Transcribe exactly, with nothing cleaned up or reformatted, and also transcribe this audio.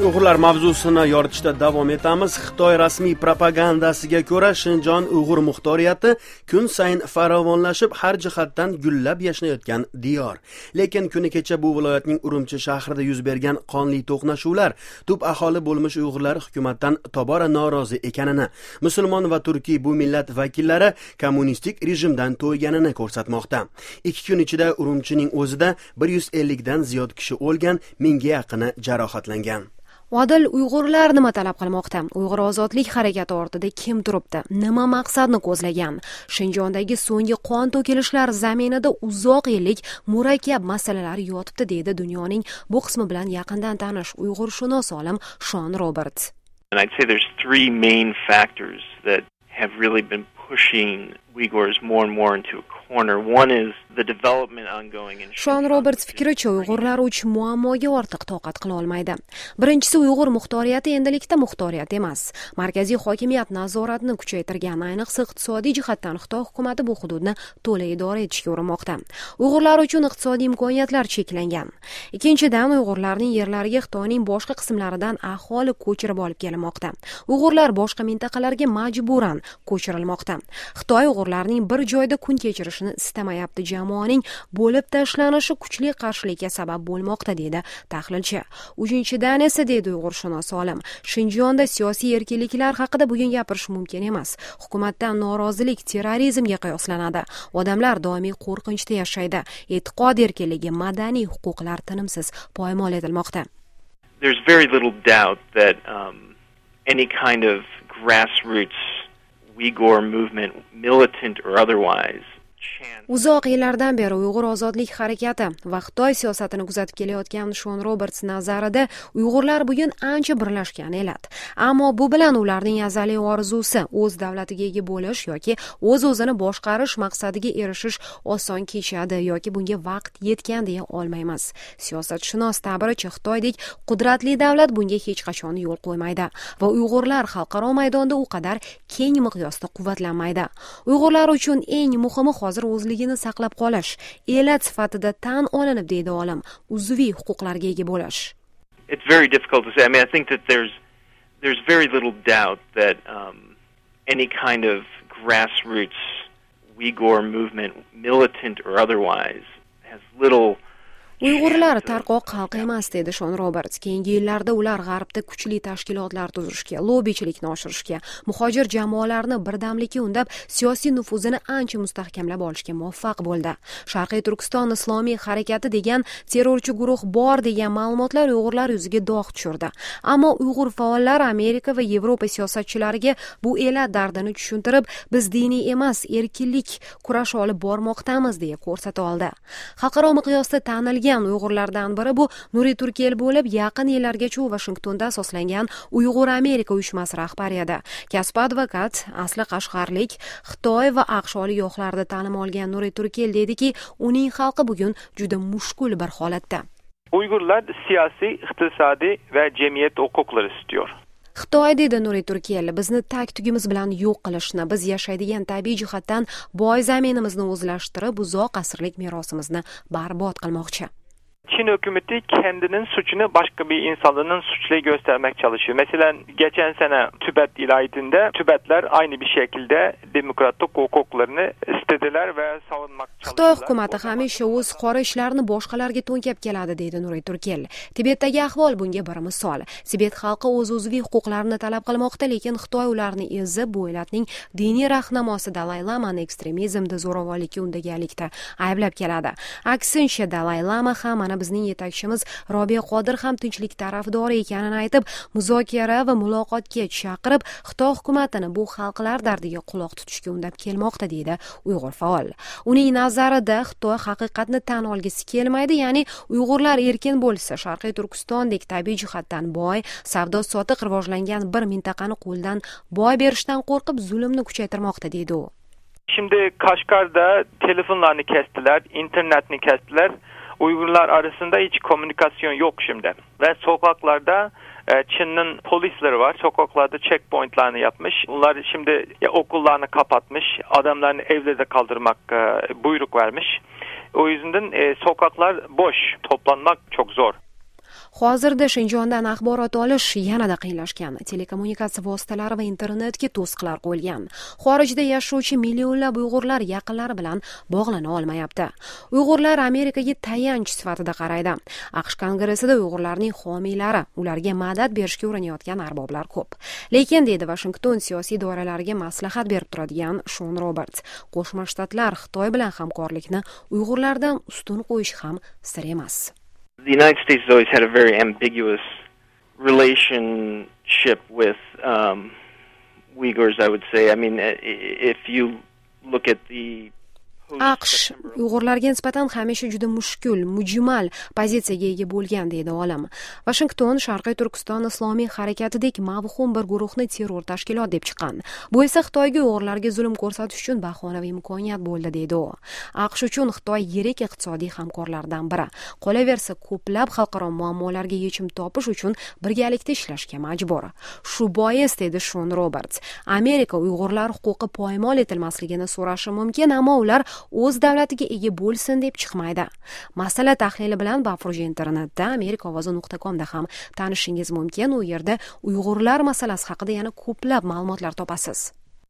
Uyg'urlar mavzusini yoritishda davom etamiz. Xitoy rasmiy propagandasiga ko'ra Shinjon Uyg'ur muxtoriyati kun sayin farovonlashib, har jihatdan gullab yashnayotgan diyor. Lekin kuni kecha bu viloyatning Urumchi shahrida yuz bergan qonli to'qnashuvlar tub aholi bo'lmish Uyg'urlar hukumatdan tobora norozi ekanini, musulmon va turkiy bu millat vakillari kommunistik rejimdan to'yganini ko'rsatmoqda. Ikki kun ichida Urumchining o'zida bir yuz ellik dan ziyod kishi o'lgan, mingga yaqini jarohatlangan. Odil Uyg'urlar nima talab qilmoqda? Uyg'ur ozodlik harakati ortida kim turibdi? Nima maqsadni ko'zlagan? Shinjondagi so'nggi qon to'kilishlar zaminida uzoq yillik murakkab masalalar yotibdi, deydi dunyoning bu qismi bilan yaqindan tanish Uyg'urshunos olim Sean Roberts. And I'd say there's three main factors that have really been pushing Uyghurs more and more into a corner. One is the development ongoing in Sean Roberts fikricha Uyg'urlar uch muammoga ortiq toqat qila olmaydi. Birinchisi, Uyg'ur muxtoriyati endilikda muxtoriyat emas. Markaziy hokimiyat nazoratni kuchaytirgan, ayniqsa iqtisodiy jihatdan Xitoy hukumatı bu hududni to'la idora etishga urinmoqda. Uyg'urlar uchun iqtisodiy imkoniyatlar cheklangan. Ikkinchidan, Uyg'urlarning yerlariga Xitoyning boshqa qismlaridan aholi ko'chirib olib kelinmoqda. Uyg'urlar boshqa mintaqalarga majburan ko'chirilmoqda. Xitoy Uyg'urlarning bir joyda kun kechirishini istamayapti. Jamoaning bo'lib tashlanishi kuchli qarshilikka sabab bo'lmoqda, deydi tahlilchi. Uchinchidan esa, deydi Uyg'urshunos olim, Shinjonda siyosiy erkinliklar haqida bugun gapirish mumkin emas. Hukumatdan norozilik terrorizmga qiyoslanadi. Odamlar doimiy qo'rqinchda yashaydi. E'tiqod erkinligi, madaniy huquqlar tinimsiz poymol etilmoqda. There's very little doubt that um, any kind of grassroots Uyghur movement, militant or otherwise, Uzoq yillardan beri Uyg'ur ozodlik harakati va Xitoy siyosatini kuzatib kelayotgan Sean Roberts nazarida Uyg'urlar bugun ancha birlashgan elat. Ammo bu bilan ularning azaliy orzusi o'z davlatiga ega bo'lish yoki o'z-o'zini boshqarish maqsadiga erishish oson kechadi yoki bunga vaqt yetgan deya olmaymiz. Siyosatshunos ta'biricha Xitoydek qudratli davlat bunga hech qachon yo'l qo'ymaydi va Uyg'urlar xalqaro maydonda u qadar keng miqyosda quvvatlanmaydi. Uyg'urlar uchun eng muhimi hozir o'zligini saqlab qolish, elat sifatida tan olinib, deydi olim, uzviy huquqlarga ega bo'lish. It's very difficult to say. I mean, I think that there's there's very little doubt that um, any kind of grassroots Uyghur movement, militant or otherwise, has little Uyg'urlar tarqoq xalq emas, dedi Sean Roberts. Keyingi yillarda ular g'arbda kuchli tashkilotlar tuzishga, lobbichilikni oshirishga, muhojir jamoalarni birdamlikka undab, siyosiy nufuzini ancha mustahkamlab olishga muvaffaq bo'ldi. Sharqiy Turkiston islomiy harakati degan terrorchi guruh bor degan ma'lumotlar Uyg'urlar yuziga dog' tushirdi. Ammo Uyg'ur faollar Amerika va Yevropa siyosatchilariga bu elat dardini tushuntirib, biz diniy emas, erkinlik kurash olib bormoqdamiz deya ko'rsata oldi. Xalqaro miqyosda tanilgan Uyg'urlardan biri bu Nuriy Turkel bo'lib, yaqin yillargacha u Washingtonda asoslangan Uyg'ur Amerika uyushmasi rahbari edi. Kasb advokat, asli qashqarlik, Xitoy va AQSh oliygohlarida ta'lim olgan Nuriy Turkel deydiki, uning xalqi bugun juda mushkul bir holatda. Uyg'urlar siyosiy, iqtisodiy va jamiyat huquqlari istiyor. Xitoy, dedi Nuriy Turkel, bizni tag-tugimiz bilan yo'q qilishni, biz yashaydigan tabiiy jihatdan boy zaminimizni o'zlashtirib, uzoq asrlik merosimizni barbod qilmoqchi. Çin hükümeti kendinin suçunu başka bir insanlığın suçla göstermek çalışıyor. Mesela geçen sene Tibet ilayetinde Tibetler aynı bir şekilde demokratik hukuklarını istediler ve savunmak çalıştılar. Xitoy hukumati hamisha o'z qora ishlarini boshqalarga to'nkab keladi, deydi Nuriy Turkel. Tibetdagi ahvol bunga bir misol. Tibet xalqi o'z uzviy huquqlarini talab qilmoqda, lekin Xitoy ularni ezib, bu elatning diniy rahnamosi Dalay Lamani ekstremizmda, zo'ravonlikka undaganlikda ayblab keladi. Aksincha, Dalay Lama ham mana bizning yetakchimiz Robiya Qodir ham tinchlik tarafdori ekanini aytib, muzokara va muloqotga chaqirib, Xitoy hukumatini bu xalqlar dardiga quloq tutishga undab kelmoqda, deydi Uyg'ur faol. Uning nazarida Xitoy haqiqatni tan olgisi kelmaydi, ya'ni Uyg'urlar erkin bo'lsa, Sharqiy Turkistondek tabiiy jihatdan boy, savdo-sotiq rivojlangan bir mintaqani qo'ldan boy berishdan qo'rqib, zulmni kuchaytirmoqda, deydi u. Şimdi Kaşgar'da telefonlarını kestiler, internetini kestiler. Uygurlar arasında hiç komünikasyon yok şimdi. Ve sokaklarda e, Çin'in polisleri var. Sokaklarda checkpointlarını yapmış. Bunlar şimdi ya, okullarını kapatmış. Adamlarını evlerde kaldırmak e, buyruk vermiş. O yüzden e, sokaklar boş. Toplanmak çok zor. Hozirda Shinjondan axborot olish yanada qiyinlashgan. Telekommunikatsiya vositalari va internetga to'siqlar qo'yilgan. Xorijda yashovchi millionlab Uyg'urlar yaqinlari bilan bog'lana olmayapti. Uyg'urlar Amerikaga tayanch sifatida qaraydi. AQSh kongressida Uyg'urlarning homiylari, ularga madad berishga urinayotgan arboblar ko'p. Lekin deydi Washington siyosiy idoralariga maslahat berib turadigan Shon Roberts, Qo'shma Shtatlar Xitoy bilan hamkorlikni Uyg'urlardan ustun qo'yishi ham sir emas. The United States has always had a very ambiguous relationship with um, Uyghurs, I would say. I mean, if you look at the AQSh Uyg'urlarga nisbatan hamisha juda mushkul, mujmal pozitsiyaga ega bo'lgan deydi olim. Washington Sharqiy Turkiston islomiy harakatidek mavhum bir guruhni terror tashkilot deb chiqqan. Bu esa Xitoyga Uyg'urlarga zulm ko'rsatish uchun bahonaviy imkoniyat bo'ldi deydi u. AQSh uchun Xitoy yirik iqtisodiy hamkorlardan biri. Qolaversa, ko'plab xalqaro muammolarga yechim topish uchun birgalikda ishlashga majbur. Shu bois deydi Shon Roberts, Amerika Uyg'urlar huquqi poymol etilmasligini so'rashi mumkin, ammo ular o'z davlatiga ega bo'lsin deb chiqmaydi. Masala tahlili bilan Bafurja internetda amerika ovozi nuqta com da ham tanishingiz mumkin. U yerda Uyg'urlar masalasi haqida yana ko'plab ma'lumotlar topasiz.